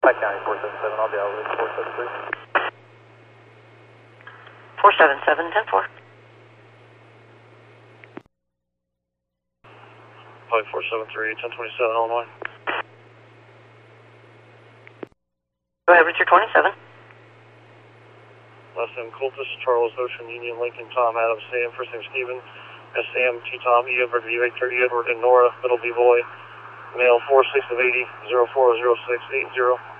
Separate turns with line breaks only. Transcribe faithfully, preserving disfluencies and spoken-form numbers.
Pike County four seven seven, I'll be out with four seven three.
four seven seven, ten four.
Pike four seven three, ten twenty-seven, Illinois.
Go ahead, Richard twenty-seven.
Last name Cultus, Charles, Ocean, Union, Lincoln, Tom, Adam, Sam, first name Stephen, S M, T Tom, E Edward, V Victor, E Edward, and Nora, middle B boy, male four six of eighty, zero four zero six eight zero.